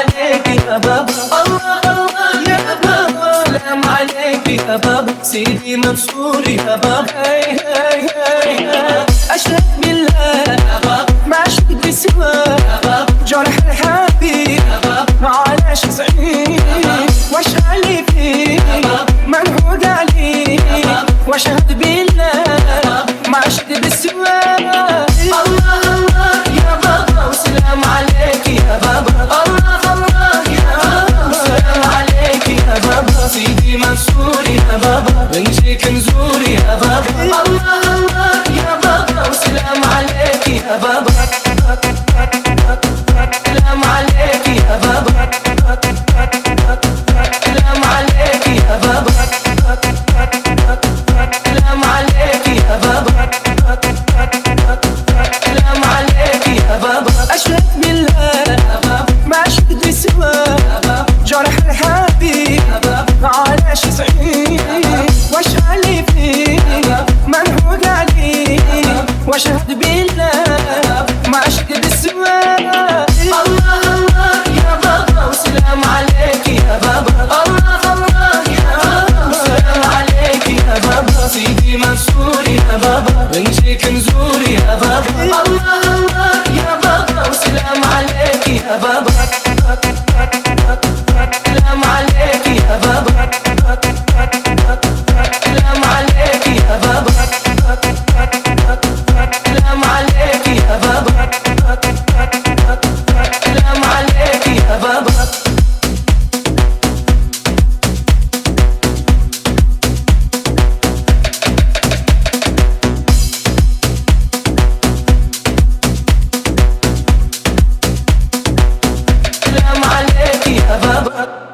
عليك يا بابا، الله الله يا بابا، سلام عليك يا بابا، سيدي منصور يا بابا. أشهد بالله يا بابا ما عشت بسواه يا بابا، جرح الحبيب يا بابا معلش صعيب، واشهد لي فيه من هو قالي، واشهد بالله ما عشت بسواه. الله الله يا بابا وسلام عليك يا بابا، الله الله يا بابا وسلام عليك يا بابا، سيدي منصور يا بابا بنجيك نزور يا بابا، الله الله يا بابا وسلام عليك يا بابا، سلام عليك يا بابا، سلام عليك يا بابا، سلام عليك يا بابا، سلام عليك يا بابا. أشهد بالله ما عشت بسواه، جرح الحبيب معلش صعيب، واشهد لي فيه من هو قالي، واشهد بالله ما عشت بسواه. الله الله يا بابا وسلام عليك يا بابا، الله الله يا بابا وسلام عليك يا بابا، سيدي منصور يا بابا بنجيك نزور يا بابا، الله الله يا بابا وسلام عليك يا بابا، سلام عليك يا بابا، سلام عليك يا بابا، سلام عليك يا بابا، سلام عليك يا بابا. سلام عليك يا بابا.